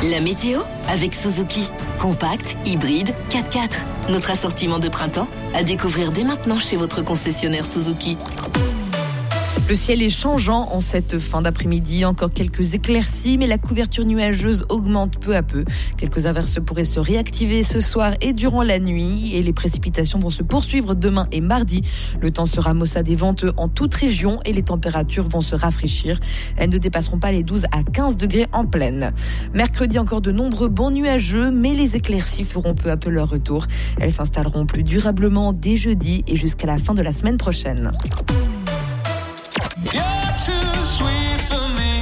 La météo avec Suzuki. Compact, hybride, 4x4. Notre assortiment de printemps à découvrir dès maintenant chez votre concessionnaire Suzuki. Le ciel est changeant en cette fin d'après-midi. Encore quelques éclaircies, mais la couverture nuageuse augmente peu à peu. Quelques averses pourraient se réactiver ce soir et durant la nuit. Et les précipitations vont se poursuivre demain et mardi. Le temps sera maussade et venteux en toute région et les températures vont se rafraîchir. Elles ne dépasseront pas les 12 à 15 degrés en plaine. Mercredi, encore de nombreux bancs nuageux, mais les éclaircies feront peu à peu leur retour. Elles s'installeront plus durablement dès jeudi et jusqu'à la fin de la semaine prochaine. You're too sweet for me.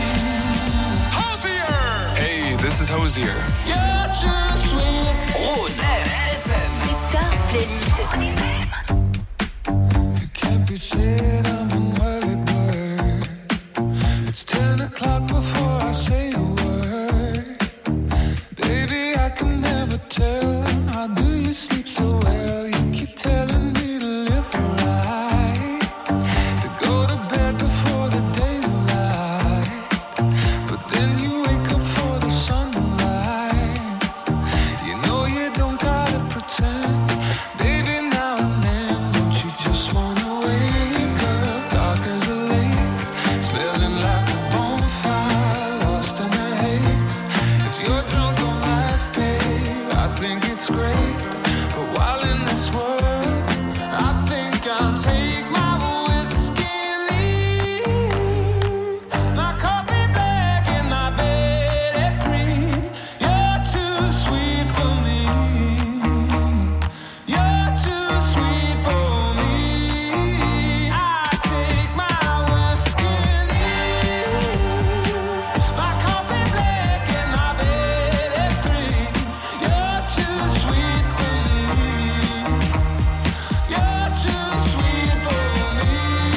Hosier. Hey, this is Hosier. You're too sweet. Rhône FM. C'est ta playlist. You can't be shit, I'm an early bird. It's 10 o'clock before I say a word. Baby, I can never tell. How do you sleep so well? You keep telling me to live right, to go to bed before the daylight, but then you wake up for the sunrise. You know you don't gotta pretend, baby, now and then. Don't you just wanna wake up, dark as a lake, smelling like a bonfire, lost in a haze. If you're drunk on life, babe, I think it's great, but while in this world, I think I'll take my whiskey and leave. My coffee black and my bed at 3. You're too sweet for me. You're too sweet for me. I take my whiskey and leave. My coffee black and my bed at 3. You're too sweet for me. You're too sweet for me.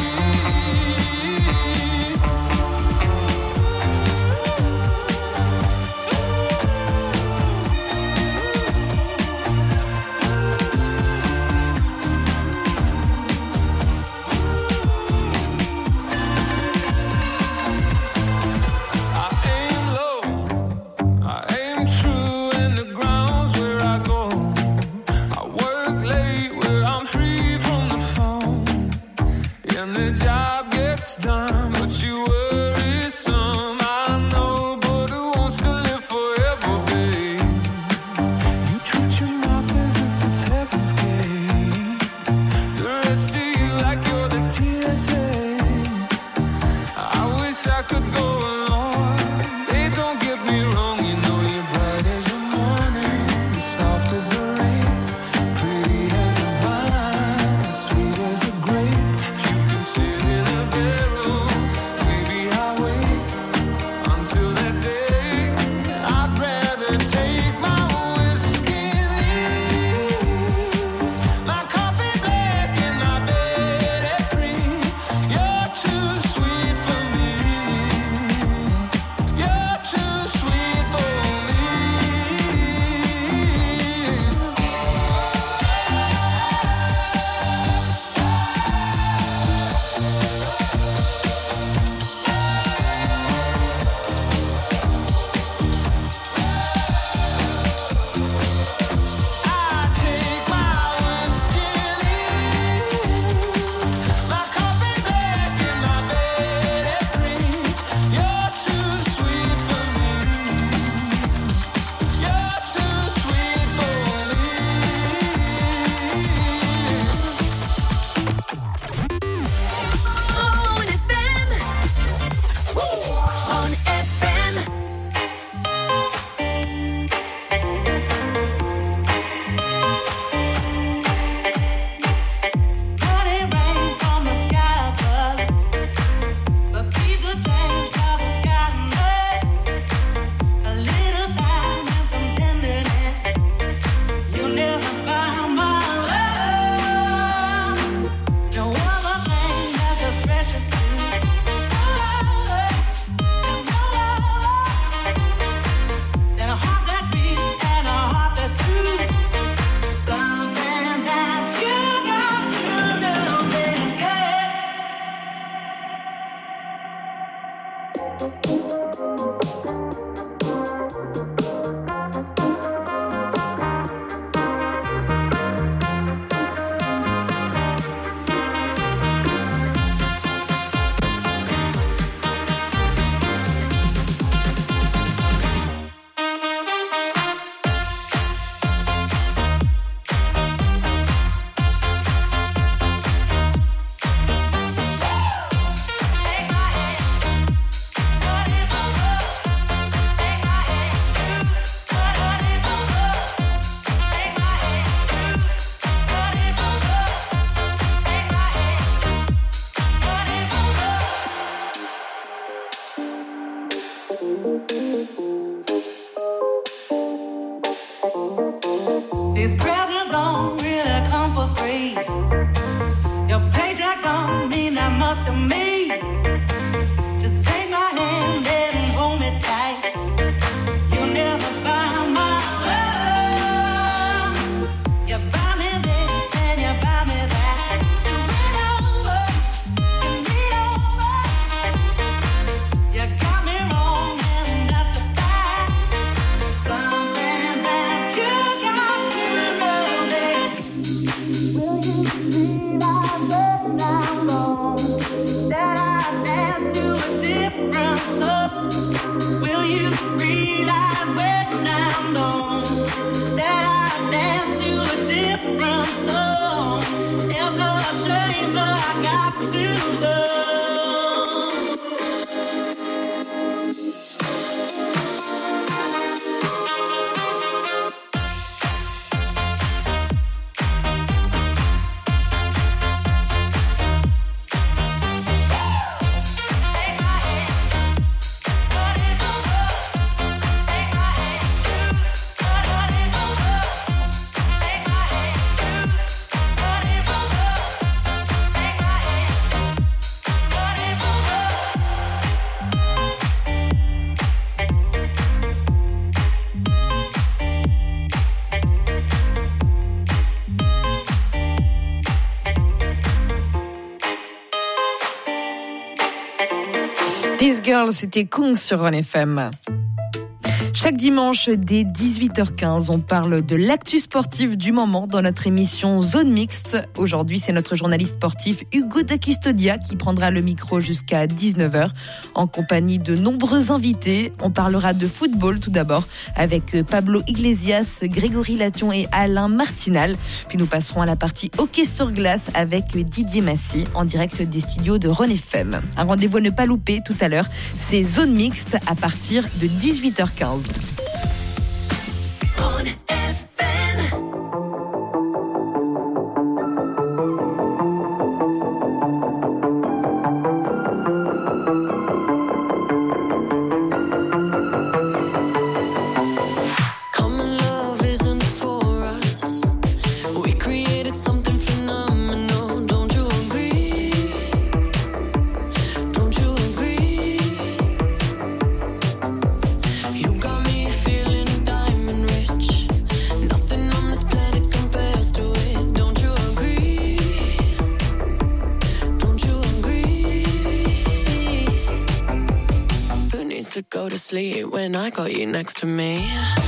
I aim low, I aim true in the grounds where I go. I work late where I'm free from the phone, and the job gets done, but you worry some. I know, but who wants to live forever, babe? You treat your mouth as if it's heaven's gate. The rest of you like you're the TSA. I wish I could go along. They don't get me wrong, you know you're bright as the morning, soft as the rain, pretty as a vine, sweet as a grape. If you can sit in a barrel, maybe I'll wait until that day. I'd rather take my whiskey and leave. My coffee black and my bed at 3. You're too sweet for me. realize when I'm gone that I dance to a different song. It's a shame, but I got to go. Peace Girl, c'était Kung sur Run FM. Chaque dimanche, dès 18h15, on parle de l'actu sportive du moment dans notre émission Zone Mixte. Aujourd'hui, c'est notre journaliste sportif Hugo Da Custodia qui prendra le micro jusqu'à 19h en compagnie de nombreux invités. On parlera de football tout d'abord avec Pablo Iglesias, Grégory Lation et Alain Martinal. Puis nous passerons à la partie hockey sur glace avec Didier Massy en direct des studios de Run FM. Un rendez-vous à ne pas louper tout à l'heure, c'est Zone Mixte à partir de 18h15. Go to sleep when I got you next to me.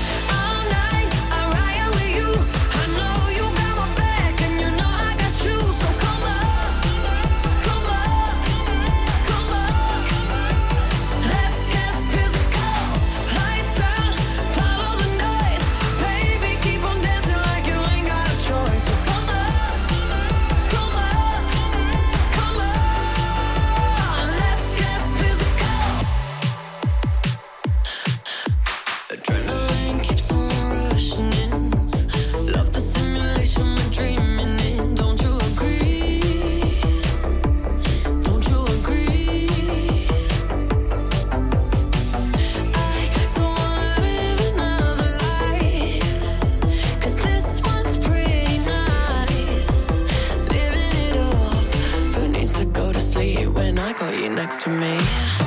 Next to me.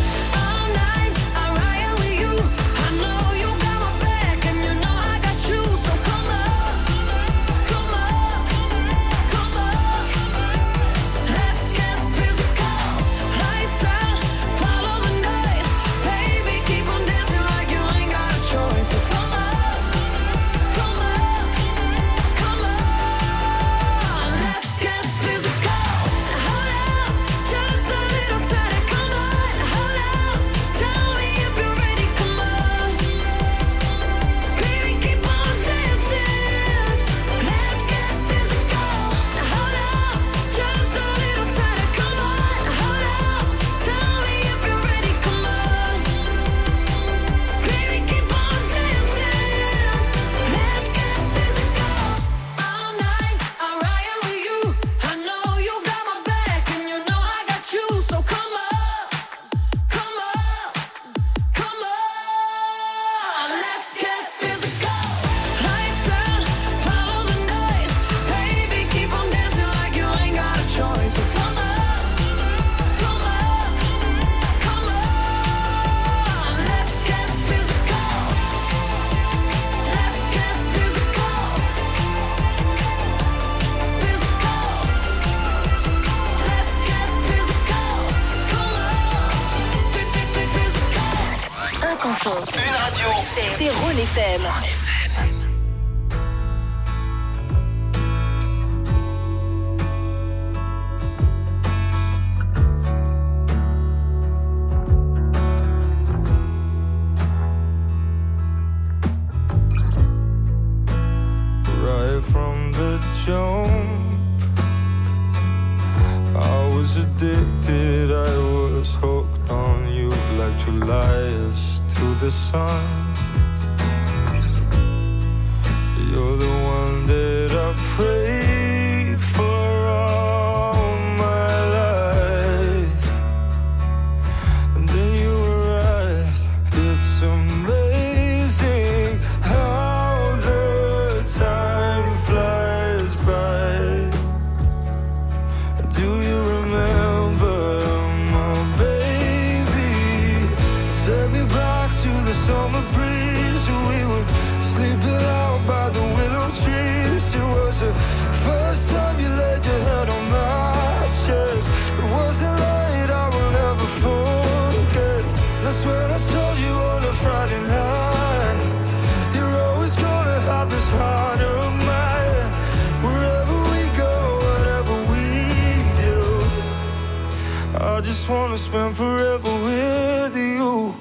Une radio. C'est Run FM. to liars to the sun. You're the one that I prayed for all my life, and then you arrived. It's amazing how the time flies by. Do you remember my baby? Take me back to the summer breeze. We were sleeping out by the willow trees. It was the first time you laid your head on my chest. It wasn't light I will never forget. That's when I told you on a Friday night, you're always gonna have this heart of mine. Wherever we go, whatever we do, I just wanna spend forever with you.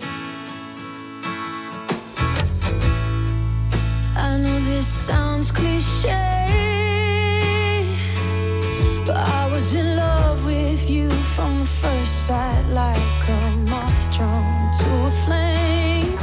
I know this sounds cliche, but I was in love with you from the first sight, like a moth drawn to a flame.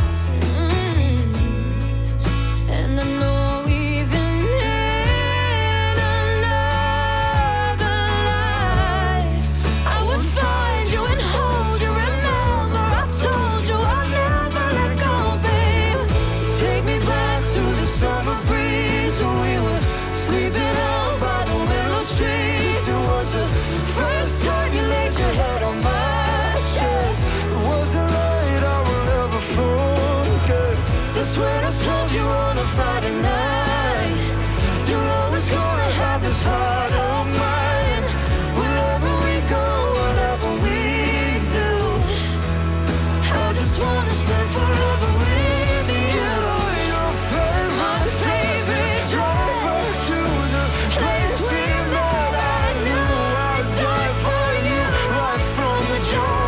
And I know even in another life, I would find you and hold you. Remember, I told you I'd never let go, babe. Take me back to the summer breeze when we were sleeping out by the willow trees. It was the first time you laid your head on my chest. It wasn't light I will never forget. That's when I told you on a Friday night, you're always gonna have this heart of mine. Wherever we go, whatever we do, I just wanna spend forever with you. Your favorite driver to the place we met. I knew I'd die for you right from the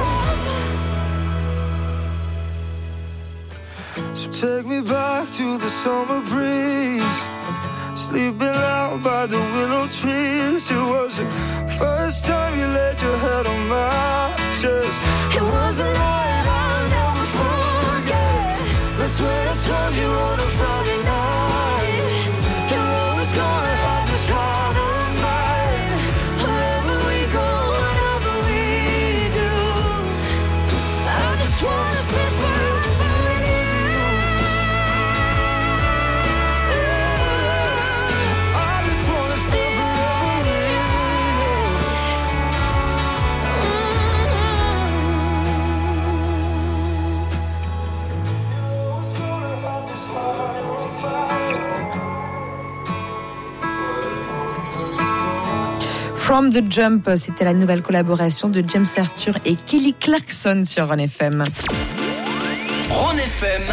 jump. So take me back to the summer breeze, sleeping out by the willow trees. It was the first time you laid your head on my chest. It was a night I'll never forget. That's when I told you on a Friday night, you're always gonna have this heart of mine. Wherever we go, whatever we do, I just wanna spend forever with you. I just wanna spend forever with you. From the Jump, c'était la nouvelle collaboration de James Arthur et Kelly Clarkson sur Ron FM. Ron FM.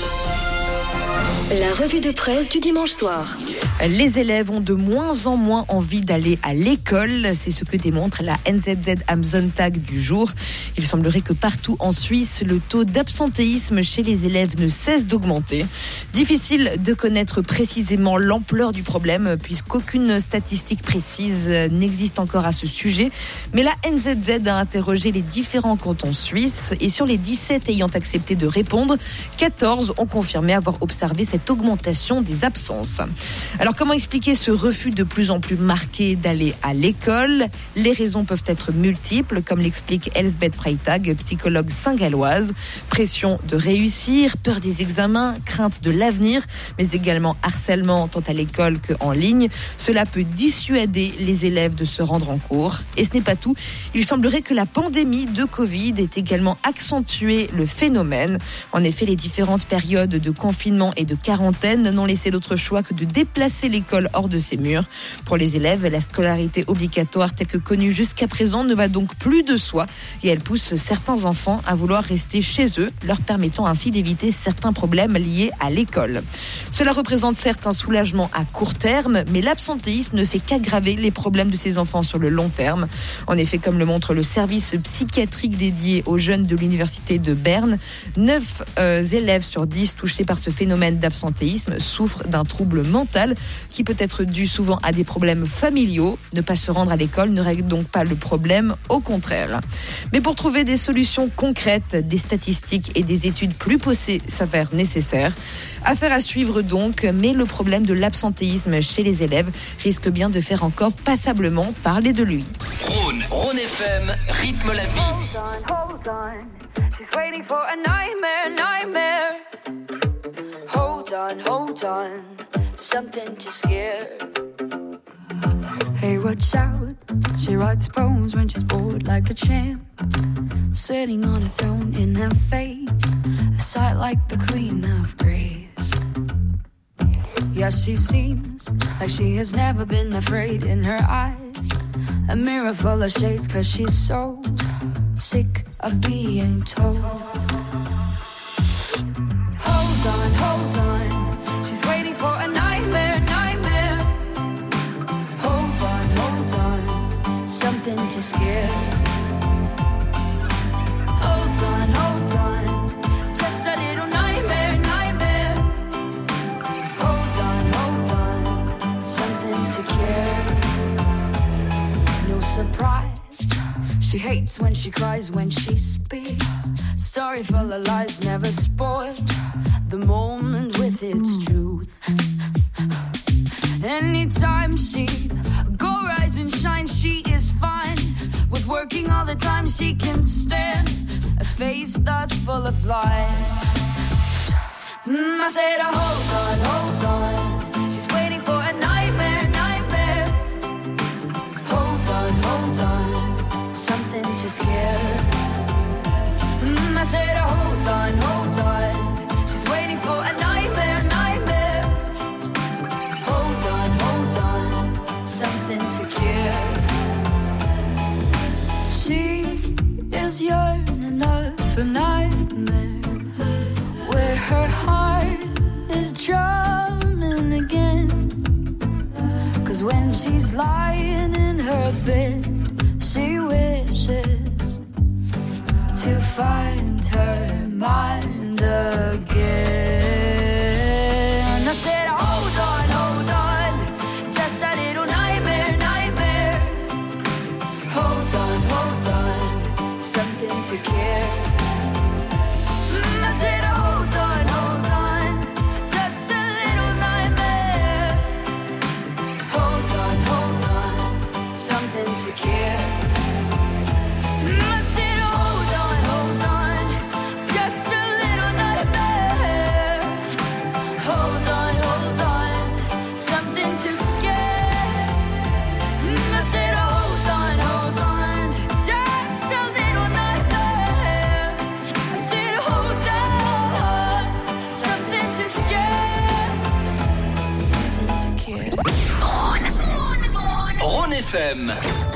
La revue de presse du dimanche soir. Les élèves ont de moins en moins envie d'aller à l'école. C'est ce que démontre la NZZ am Sonntag du jour. Il semblerait que partout en Suisse, le taux d'absentéisme chez les élèves ne cesse d'augmenter. Difficile de connaître précisément l'ampleur du problème puisqu'aucune statistique précise n'existe encore à ce sujet. Mais la NZZ a interrogé les différents cantons suisses et sur les 17 ayant accepté de répondre, 14 ont confirmé avoir observé cette augmentation des absences. Alors comment expliquer ce refus de plus en plus marqué d'aller à l'école ? Les raisons peuvent être multiples, comme l'explique Elsbeth Freitag, psychologue saint-galloise. Pression de réussir, peur des examens, crainte de l'avenir, mais également harcèlement tant à l'école qu'en ligne. Cela peut dissuader les élèves de se rendre en cours. Et ce n'est pas tout. Il semblerait que la pandémie de Covid ait également accentué le phénomène. En effet, les différentes périodes de confinement et de quarantaine n'ont laissé d'autre choix que de déplacer l'école hors de ses murs. Pour les élèves, la scolarité obligatoire telle que connue jusqu'à présent ne va donc plus de soi et elle pousse certains enfants à vouloir rester chez eux, leur permettant ainsi d'éviter certains problèmes liés à l'école. Cela représente certes un soulagement à court terme, mais l'absentéisme ne fait qu'aggraver les problèmes de ces enfants sur le long terme. En effet, comme le montre le service psychiatrique dédié aux jeunes de l'université de Berne, 9 élèves sur 10 touchés par ce phénomène d'absentéisme souffrent d'un trouble mental qui peut être due souvent à des problèmes familiaux. Ne pas se rendre à l'école ne règle donc pas le problème, au contraire. Mais pour trouver des solutions concrètes, des statistiques et des études plus poussées s'avèrent nécessaires. Affaire à suivre donc, mais le problème de l'absentéisme chez les élèves risque bien de faire encore passablement parler de lui. Rhône FM rythme la vie. Hold on, she's waiting for a nightmare. Hold on, something to scare. Hey, watch out, she writes poems when she's bored like a champ. Sitting on a throne in her face, a sight like the Queen of Grace. Yeah, she seems like she has never been afraid in her eyes. A mirror full of shades, 'cause she's so sick of being told. Hold on, she's waiting for a nightmare. Hold on, something to scare. Hold on, just a little nightmare. Hold on, something to care. No surprise, she hates when she cries, when she speaks. Story full of lies, never spoiled the moment with its truth. Anytime she go rise and shine, she is fine. With working all the time, she can stand a face that's full of life. I said, hold on, she's waiting for a nightmare. Hold on, something to scare. I said, hold on, she's waiting for a nightmare. Hold on, something to care. She is yearning for a nightmare, where her heart is drowning again. 'Cause when she's lying in her bed, she wishes to find her mind again. I said, hold on, just a little nightmare. Hold on, something to care. I said, hold on, just a little nightmare. Hold on, something to care. Rhône FM.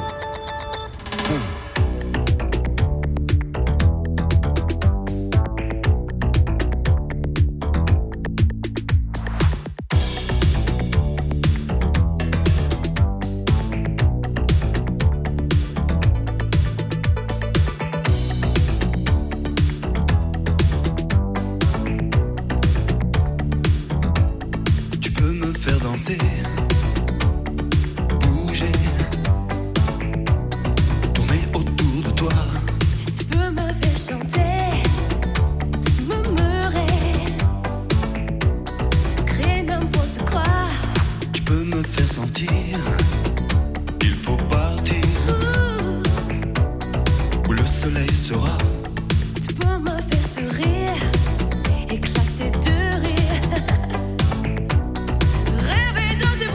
Tu peux me faire danser, bouger, tourner autour de toi. Tu peux me faire chanter, murmurer, créer n'importe quoi. Tu peux me faire sentir, il faut partir, où le soleil sera. Tu peux me faire sourire, éclater de rire, rêver dans tes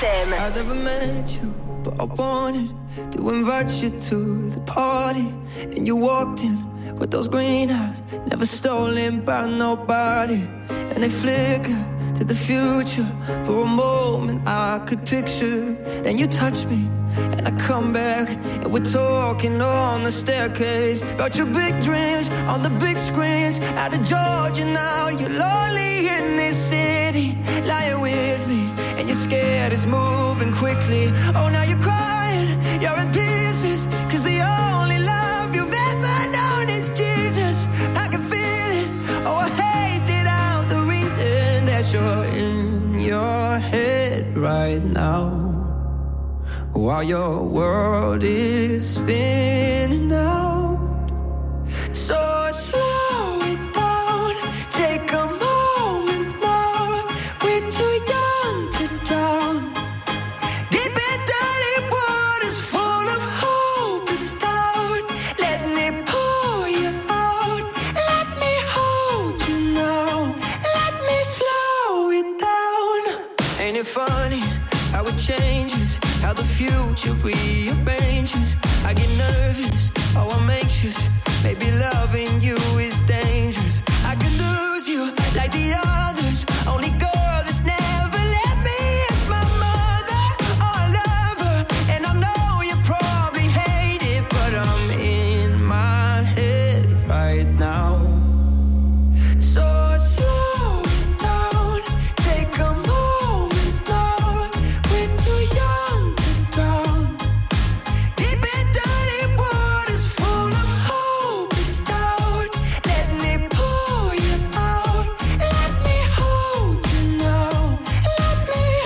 FM. I never met you, but I wanted to invite you to the party. And you walked in with those green eyes, never stolen by nobody. And they flicker to the future. For a moment I could picture. Then you touch me and I come back, and we're talking on the staircase about your big dreams on the big screens. Out of Georgia now, you're lonely in this city, lying with me, and you're scared it's moving quickly. Oh, now you're crying, you're in pieces, 'cause the only love you've ever known is Jesus. I can feel it, oh I hate it out, the reason that you're in your head right now, while your world is spinning out. So slow it down, take a moment now. We're too young to drown. Deep in dirty waters full of hope is down. Let me pull you out. Let me hold you now. Let me slow it down. Ain't it funny how it changes, how the future rearranges? I get nervous, oh I'm anxious. Maybe loving you is dangerous. I could lose you like the others. Only girl that's never let me is my mother. Oh I love her, and I know you probably hate it, but I'm in my head right now. So slow it down, take a moment now. We're too young to drown. Deep in dirty waters full of hope is down. Let me pull you out. Let me hold you now. Let me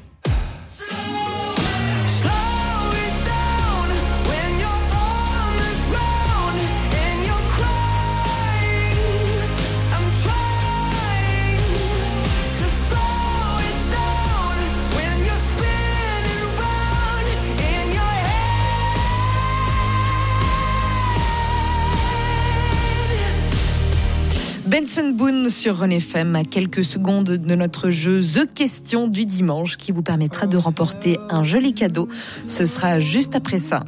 slow it down when you're on the ground and you're crying. I'm trying to slow it down when you're spinning round in your head. Benson Boone sur Run FM, à quelques secondes de notre jeu The Question du dimanche qui vous permettra de remporter un joli cadeau. Ce sera juste après ça.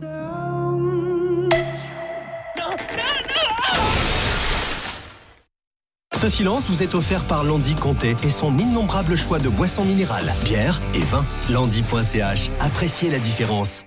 Ce silence vous est offert par Landy Comté et son innombrable choix de boissons minérales, bières et vins. Landy.ch. Appréciez la différence.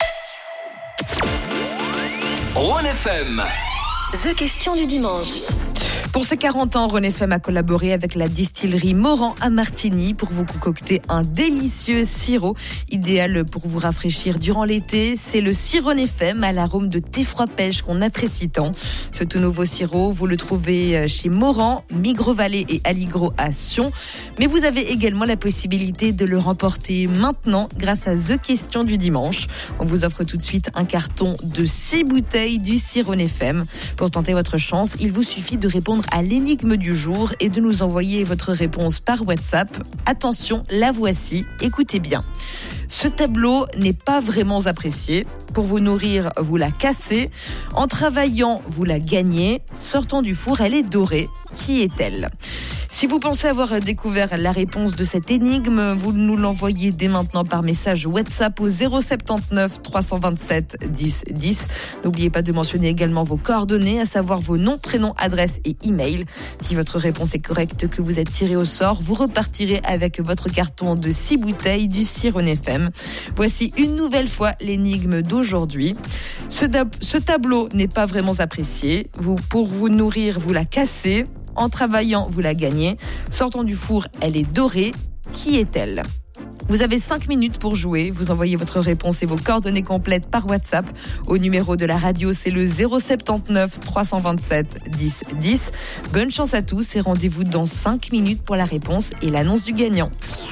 Rhône FM. The Question du dimanche. Pour ses 40 ans, Rhône FM a collaboré avec la distillerie Morand à Martigny pour vous concocter un délicieux sirop idéal pour vous rafraîchir durant l'été. C'est le sirop Rhône FM à l'arôme de thé froid pêche qu'on apprécie tant. Ce tout nouveau sirop, vous le trouvez chez Morand, Migros-Vallée et Aligro à Sion. Mais vous avez également la possibilité de le remporter maintenant grâce à The Question du dimanche. On vous offre tout de suite un carton de 6 bouteilles du sirop Rhône FM. Pour tenter votre chance, il vous suffit de répondre à l'énigme du jour et de nous envoyer votre réponse par WhatsApp. Attention, la voici, écoutez bien. Ce tableau n'est pas vraiment apprécié. Pour vous nourrir, vous la cassez. En travaillant, vous la gagnez. Sortant du four, elle est dorée. Qui est-elle ? Si vous pensez avoir découvert la réponse de cette énigme, vous nous l'envoyez dès maintenant par message WhatsApp au 079 327 10 10. N'oubliez pas de mentionner également vos coordonnées, à savoir vos noms, prénoms, adresses et emails. Si votre réponse est correcte, que vous êtes tiré au sort, vous repartirez avec votre carton de 6 bouteilles du sirop Rhône FM. Voici une nouvelle fois l'énigme d'aujourd'hui. Ce tableau n'est pas vraiment apprécié. Pour vous nourrir, vous la cassez. En travaillant, vous la gagnez. Sortant du four, elle est dorée. Qui est-elle ? Vous avez 5 minutes pour jouer. Vous envoyez votre réponse et vos coordonnées complètes par WhatsApp. Au numéro de la radio, c'est le 079 327 10 10. Bonne chance à tous et rendez-vous dans 5 minutes pour la réponse et l'annonce du gagnant.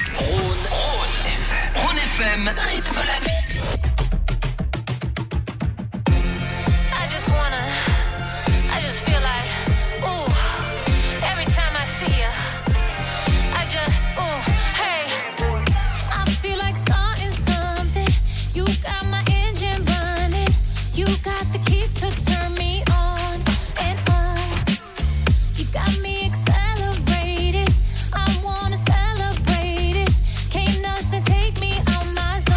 Rhône FM, rythme la vie. Take me out my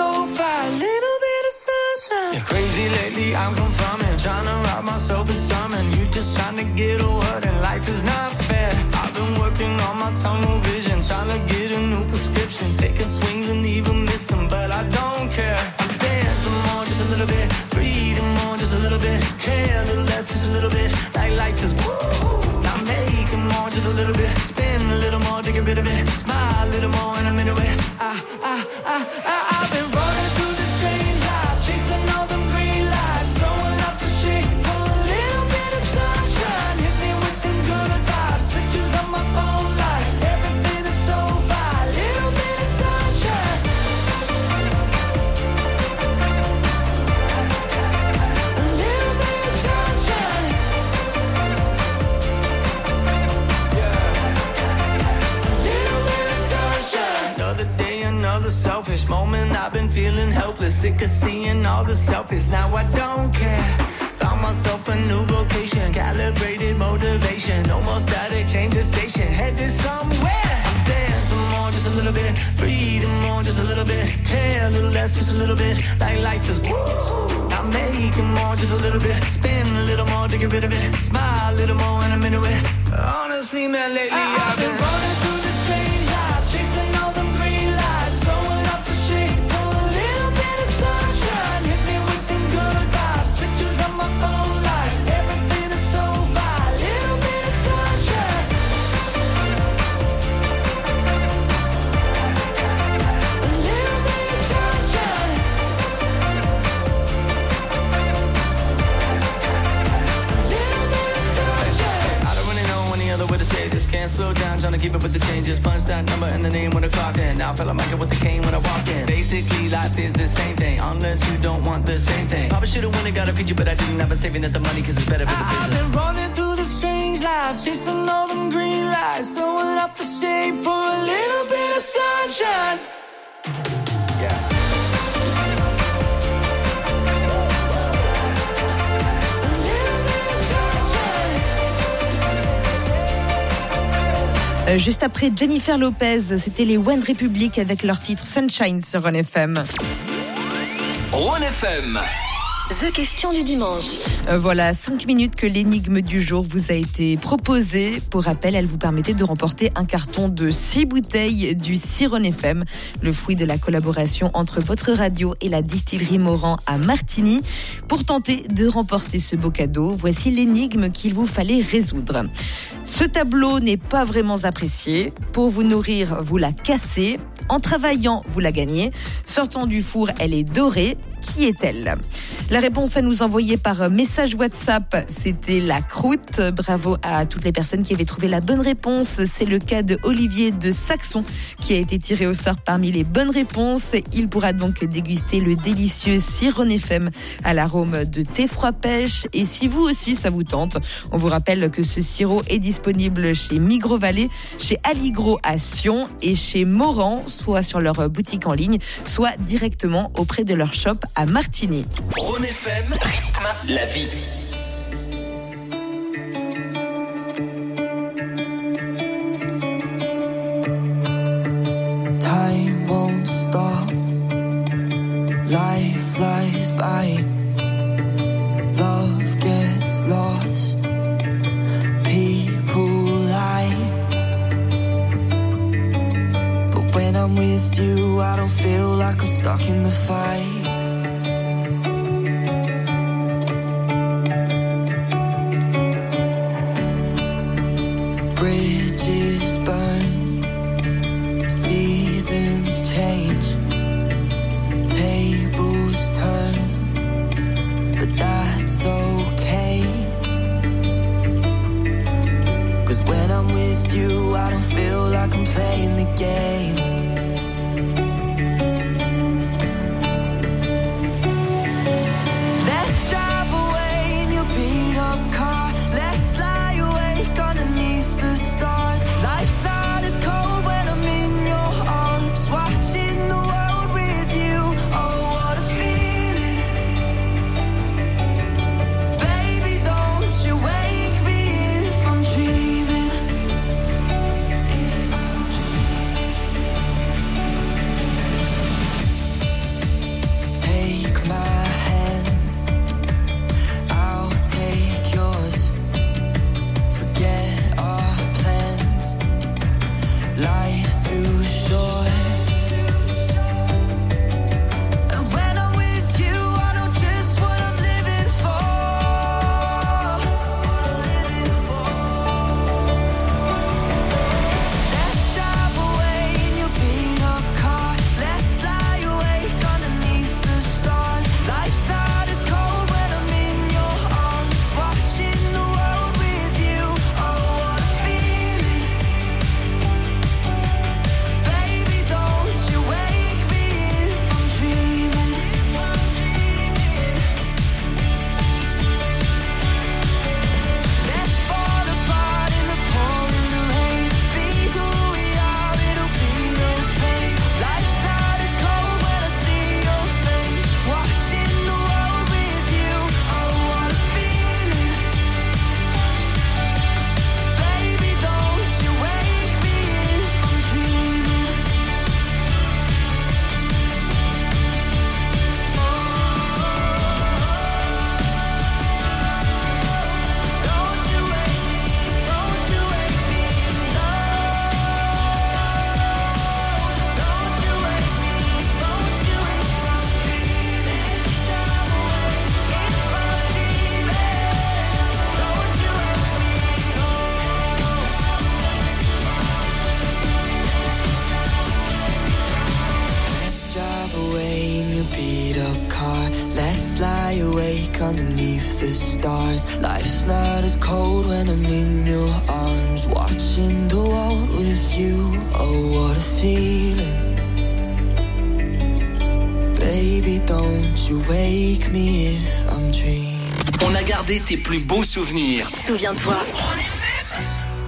so far, a little bit of sunshine. You're crazy lately, I'm confirming, trying to rob myself of something. You just trying to get a word and life is not fair. I've been working on my tunnel vision, trying to get a new prescription, taking swings and even missing, but I don't care. I'm dancing more, just a little bit, breathing more, just a little bit, care a little less, just a little bit, like life is woo. I'm making more, just a little bit, spin a little more to get rid of it, smile a little more and I'm into it. I've been running through the strange life, chasing all them green lights, throwing up the shade for a little bit of sunshine. Hit me with them good vibes, pictures on my phone like everything is so fine. A little bit of sunshine. A little bit of sunshine. Another day, another selfish moment. I've been feeling helpless, sick of seeing all the selfies. Now I don't care. Found myself a new vocation, calibrated motivation. No more static, change the station, headed somewhere. I'm dancing more, just a little bit, breathing more, just a little bit, care a little less, just a little bit, like life is woo. I'm making more, just a little bit, spin a little more to get rid of it, smile a little more and I'm into it. Honestly, man, lately I've been running through the strange life, chasing all them green lights, throwing up the shade for a little bit of sunshine. Hit me with them good vibes, pictures on my phone like everything is so fine. A little bit of sunshine. A little bit of sunshine. A little bit of sunshine. I don't really know any other way to say this. Can't slow down, trying to keep up with the changes. Punch that number and the name when I clocked in. Now I feel like Michael with the cane when I walk in. Basically, life is the same thing, unless you don't want the same thing. Probably should've won it, got a feature, but I didn't. I've been saving up the money, cause it's better for the business. I've been running through the strange life, chasing all them green lights, throwing up the shade for a little bit of sunshine. Yeah. Juste après Jennifer Lopez, c'était les One Republic avec leur titre Sunshine sur Rhône FM. Rhône FM. The question du dimanche. Voilà, 5 minutes que l'énigme du jour vous a été proposée. Pour rappel, elle vous permettait de remporter un carton de 6 bouteilles du Rhône FM, le fruit de la collaboration entre votre radio et la distillerie Morand à Martigny. Pour tenter de remporter ce beau cadeau, voici l'énigme qu'il vous fallait résoudre. Ce tableau n'est pas vraiment apprécié. Pour vous nourrir, vous la cassez. En travaillant, vous la gagnez. Sortant du four, elle est dorée. Qui est-elle ? La réponse à nous envoyer par message WhatsApp, c'était la croûte. Bravo à toutes les personnes qui avaient trouvé la bonne réponse. C'est le cas de Olivier de Saxon qui a été tiré au sort parmi les bonnes réponses. Il pourra donc déguster le délicieux Rhône FM à l'arôme de thé froid pêche. Et si vous aussi ça vous tente, on vous rappelle que ce sirop est disponible chez Migros Vallée, chez Aligro à Sion et chez Morand, soit sur leur boutique en ligne, soit directement auprès de leur shop à Martigny. Rhône FM, rythme la vie. Time won't stop. Life flies by. Love gets lost. People lie. But when I'm with you, I don't feel like I'm stuck in the fight. Bridges burn, seasons change, tables turn, but that's okay. 'Cause when I'm with you, I don't feel like I'm playing the game. awake underneath the stars. Life's not as cold when I'm in your arms, watching the world with you. Oh, what a feeling. Baby, don't you wake me if I'm dreaming. On a gardé tes plus beaux souvenirs. Souviens-toi. Ron FM.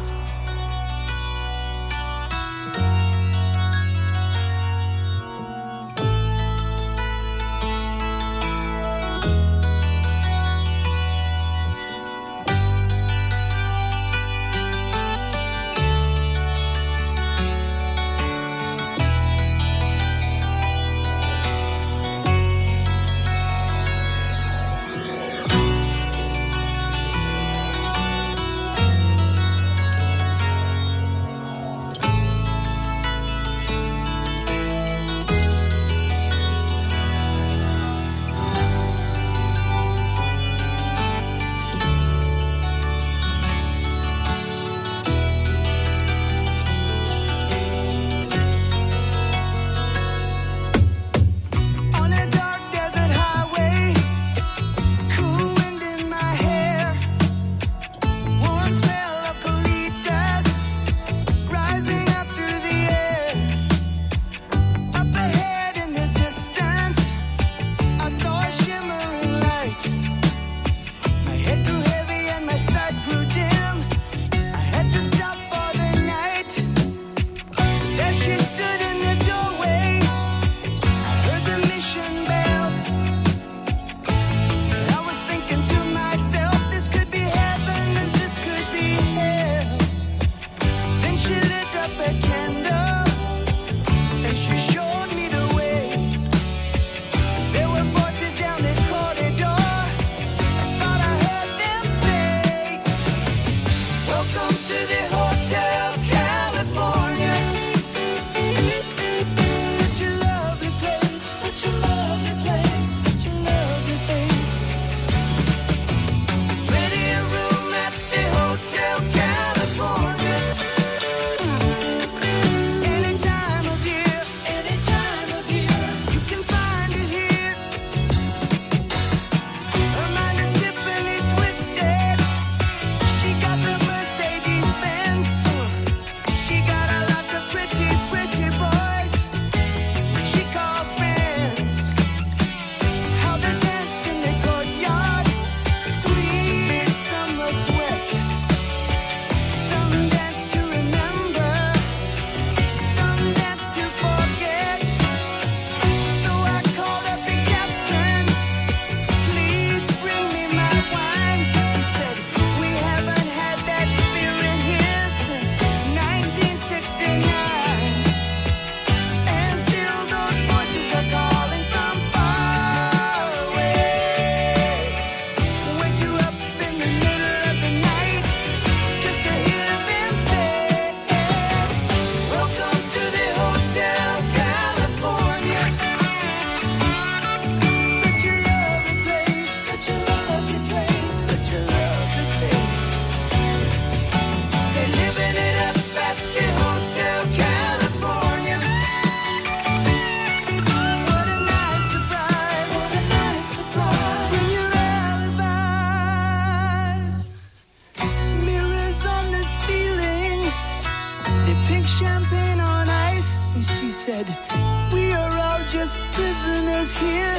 said, we are all just prisoners here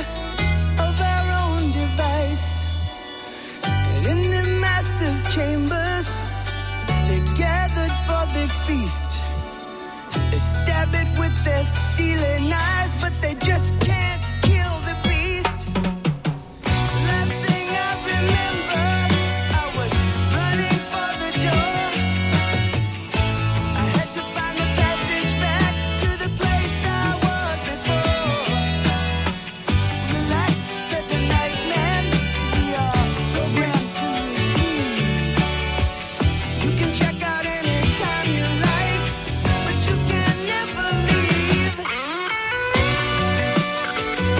of our own device. And in the master's chambers, they gathered for the feast. They stab it with their stealing knives, but they just can't kill the beast. Last thing I remember, I was running for the door. I had to find the passage back to the place I was before. Relax, said the night man, we are programmed to receive. You can check out anytime you like, but you can never leave.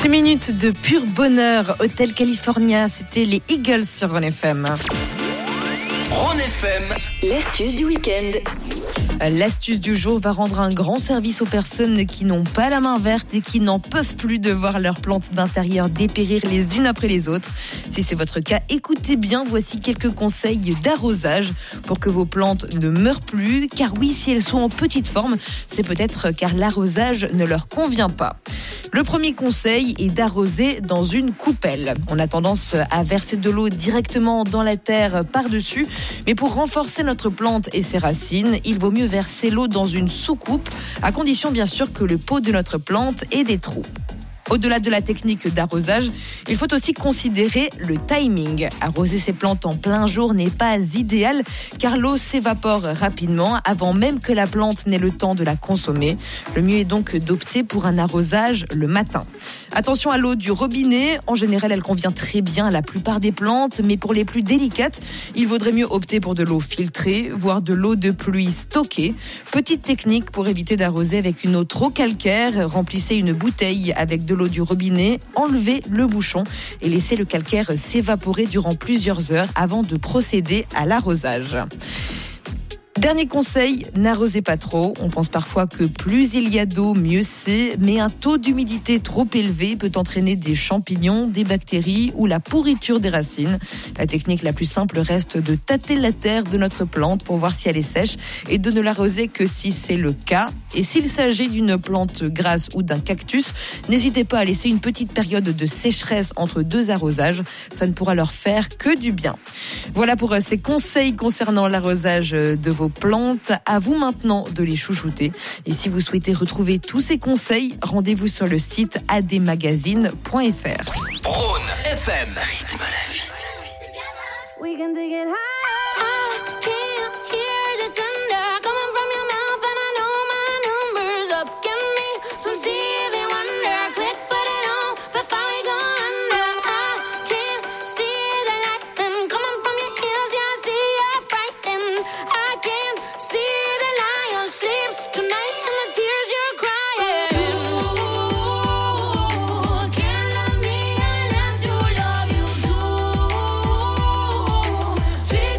10 minutes de pur bonheur. Hotel California, c'était les Eagles sur Ron FM. Ron FM. L'astuce du week-end. L'astuce du jour va rendre un grand service aux personnes qui n'ont pas la main verte et qui n'en peuvent plus de voir leurs plantes d'intérieur dépérir les unes après les autres. Si c'est votre cas, écoutez bien, voici quelques conseils d'arrosage pour que vos plantes ne meurent plus. Car oui, si elles sont en petite forme, c'est peut-être car l'arrosage ne leur convient pas. Le premier conseil est d'arroser dans une coupelle. On a tendance à verser de l'eau directement dans la terre par-dessus, mais pour renforcer notre plante et ses racines, il vaut mieux verser l'eau dans une soucoupe, à condition bien sûr que le pot de notre plante ait des trous. Au-delà de la technique d'arrosage, il faut aussi considérer le timing. Arroser ses plantes en plein jour n'est pas idéal car l'eau s'évapore rapidement avant même que la plante n'ait le temps de la consommer. Le mieux est donc d'opter pour un arrosage le matin. Attention à l'eau du robinet. En général, elle convient très bien à la plupart des plantes, mais pour les plus délicates, il vaudrait mieux opter pour de l'eau filtrée, voire de l'eau de pluie stockée. Petite technique pour éviter d'arroser avec une eau trop calcaire. Remplissez une bouteille avec de l'eau du robinet, enlevez le bouchon et laissez le calcaire s'évaporer durant plusieurs heures avant de procéder à l'arrosage. Dernier conseil, n'arrosez pas trop. On pense parfois que plus il y a d'eau, mieux c'est, mais un taux d'humidité trop élevé peut entraîner des champignons, des bactéries ou la pourriture des racines. La technique la plus simple reste de tâter la terre de notre plante pour voir si elle est sèche et de ne l'arroser que si c'est le cas. Et s'il s'agit d'une plante grasse ou d'un cactus, n'hésitez pas à laisser une petite période de sécheresse entre deux arrosages. Ça ne pourra leur faire que du bien. Voilà pour ces conseils concernant l'arrosage de vos plantes. À vous maintenant de les chouchouter. Et si vous souhaitez retrouver tous ces conseils, rendez-vous sur le site admagazine.fr. Ron FM. Rythme la vie. We can take it high. I can't hear the thunder coming from your mouth, and I know my number's up. Give me some Stevie Wonder. Click, put it on before we go under. I can't see the lightning coming from your heels. Yeah, I see you're frightened. I can't see the lion sleeps tonight and the tears you're crying. Ooh, can't love me unless you love you too. Treat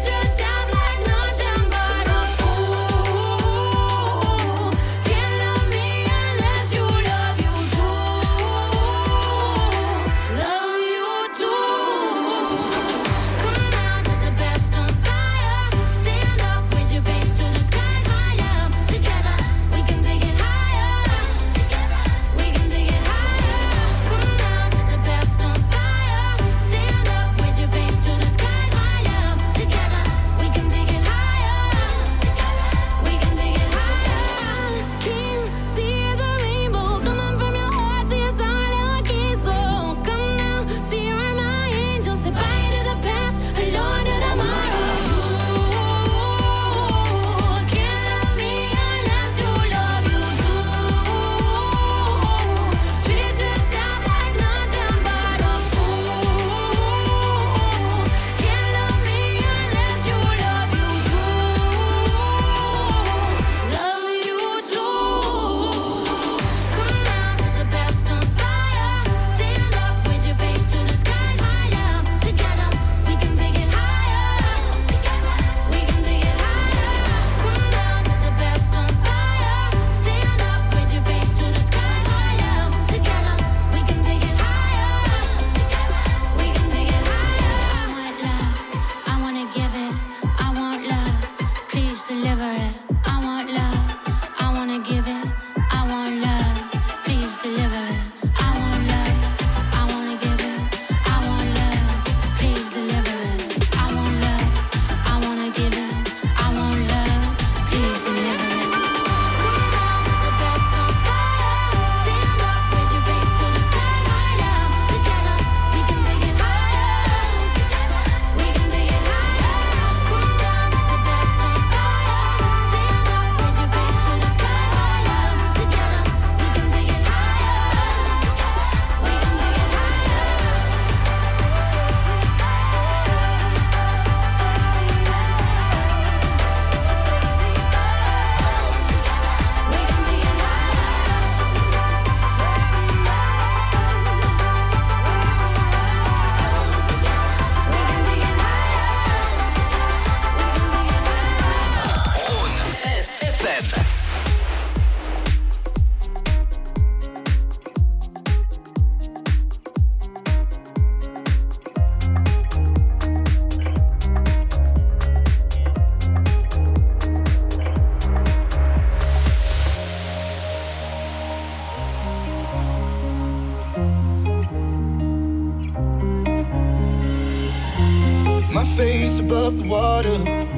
face above the water.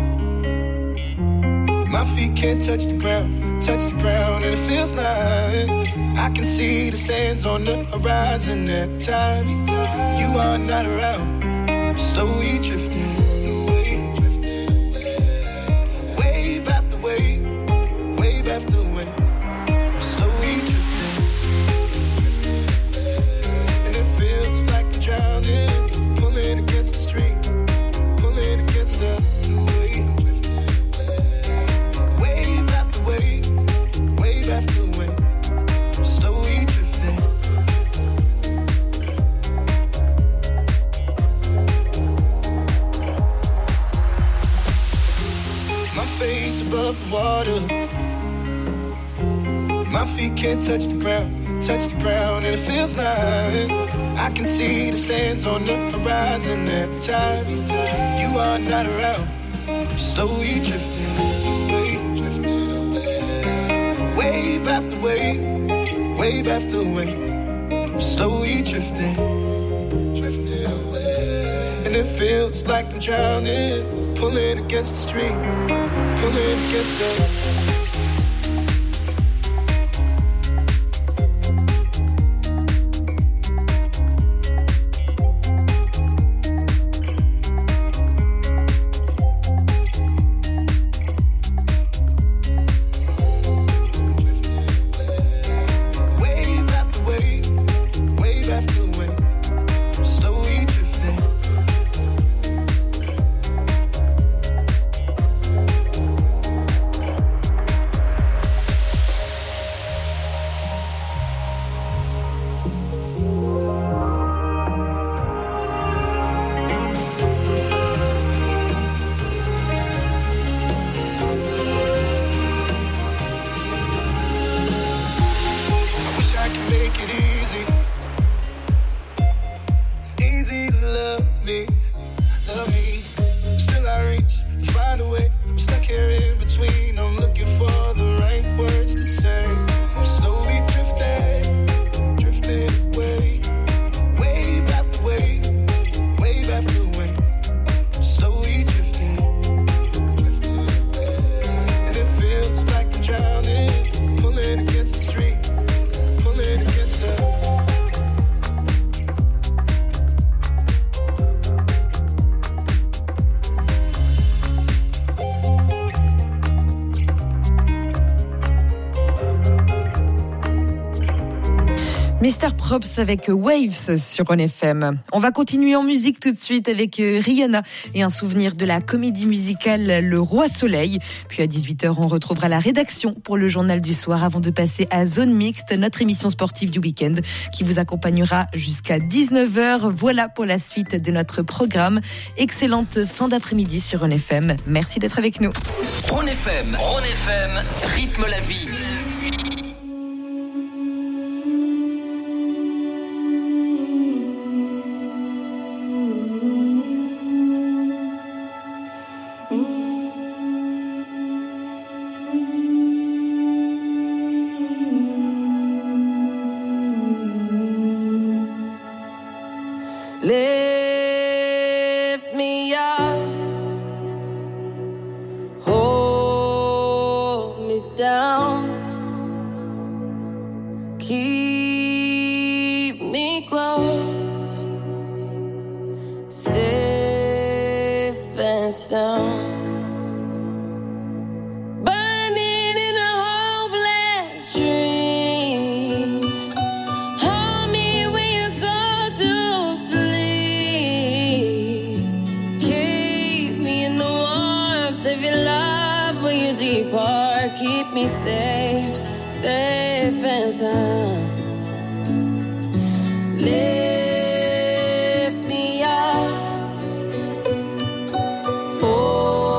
My feet can't touch the ground, and it feels like I can see the sands on the horizon every time you are not around. I'm slowly drifting away, wave after wave, wave after wave. I'm slowly drifting, and it feels like I'm drowning, pulling against the stream, pulling against the wave. Wave after wave, wave after wave. I'm slowly drifting. My face above the water. My feet can't touch the ground, and it feels like I can see the sands on the horizon every time you are not around. I'm slowly drifting away, wave after wave, wave after wave. I'm slowly drifting away, and it feels like I'm drowning, pulling against the stream, pulling against the. Mr. Props avec Waves sur On FM. On va continuer en musique tout de suite avec Rihanna et un souvenir de la comédie musicale Le Roi Soleil. Puis à 18h, on retrouvera la rédaction pour le journal du soir avant de passer à Zone Mixte, notre émission sportive du week-end qui vous accompagnera jusqu'à 19h. Voilà pour la suite de notre programme. Excellente fin d'après-midi sur On FM. Merci d'être avec nous. On FM, rythme la vie. Lift me up, hold me down, keep me close, safe and sound. Burning in a hopeless dream. Hold me when you go to sleep. Keep me in the warmth of your love when you depart. Keep me safe, safe and sound. Lift me up, hold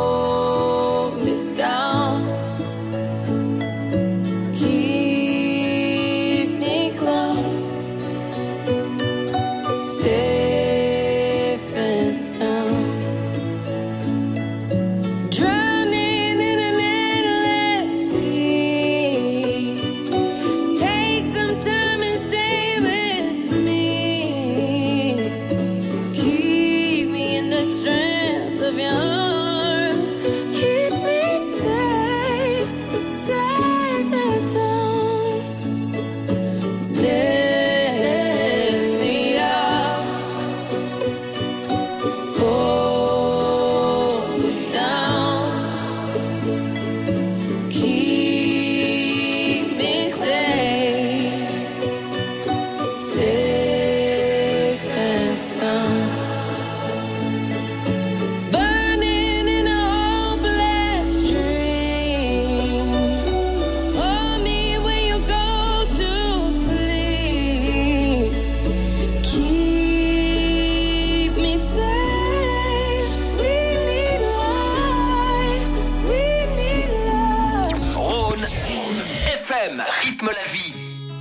la vie.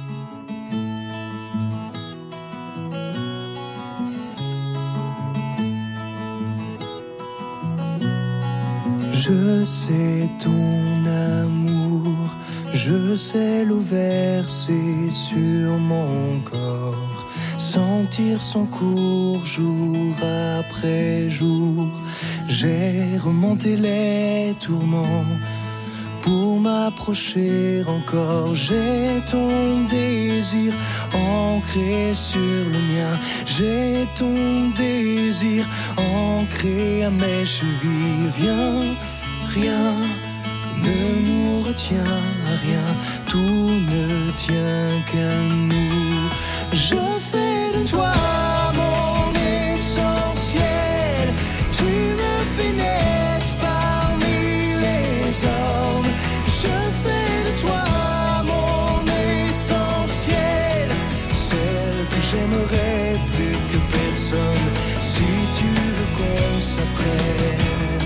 Je sais ton amour, je sais l'eau versée sur mon corps, sentir son cours jour après jour. J'ai remonté les tourments pour m'approcher encore. J'ai ton désir ancré sur le mien. J'ai ton désir ancré à mes chevilles. Viens, rien ne nous retient à rien. Tout ne tient qu'à nous. Je fais de toi mon essentiel. Tu me fais naître parmi les hommes. Je fais de toi mon essentiel, celle que j'aimerais plus que personne. Si tu veux qu'on s'apprenne,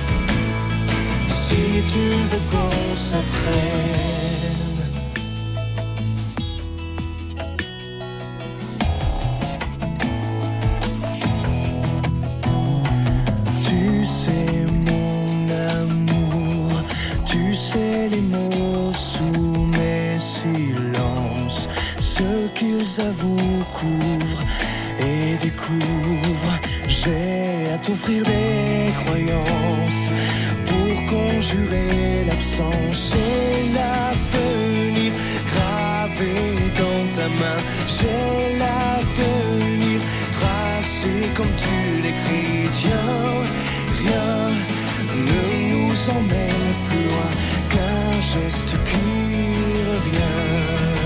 si tu veux qu'on s'apprenne. Tu sais mon amour, tu sais les mots sous mes silences, ce qu'ils avouent, couvrent et découvrent. J'ai à t'offrir des croyances pour conjurer l'absence. J'ai l'avenir gravé dans ta main. J'ai l'avenir tracé comme tu l'écris. Tiens, rien ne nous emmène plus loin qu'un geste qui revient.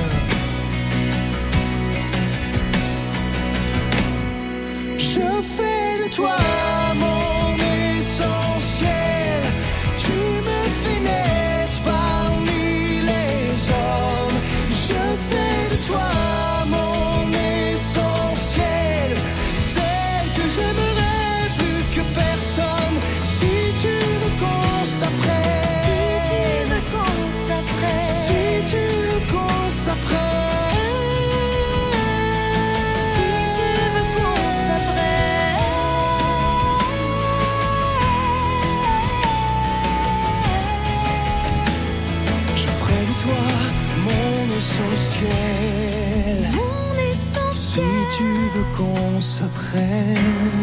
Je fais de toi mon essentiel. Tu me fais naître parmi les hommes. Je fais de toi mon essentiel, celle que j'aimerais plus que personne. Si tu veux qu'on s'apprenne, si tu veux qu'on s'apprenne, si tu veux qu'on s'apprenne. Mon essentiel, si tu veux qu'on s'apprenne,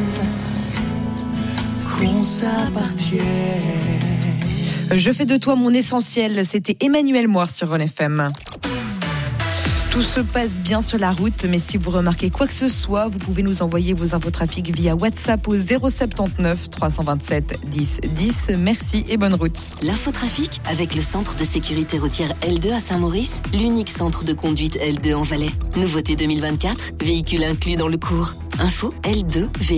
qu'on s'appartienne. Je fais de toi mon essentiel, c'était Emmanuel Moir sur Rhône FM. Tout se passe bien sur la route, mais si vous remarquez quoi que ce soit, vous pouvez nous envoyer vos infotrafics via WhatsApp au 079 327 10 10. Merci et bonne route. L'infotrafic avec le centre de sécurité routière L2 à Saint-Maurice, l'unique centre de conduite L2 en Valais. Nouveauté 2024, véhicule inclus dans le cours. Info L2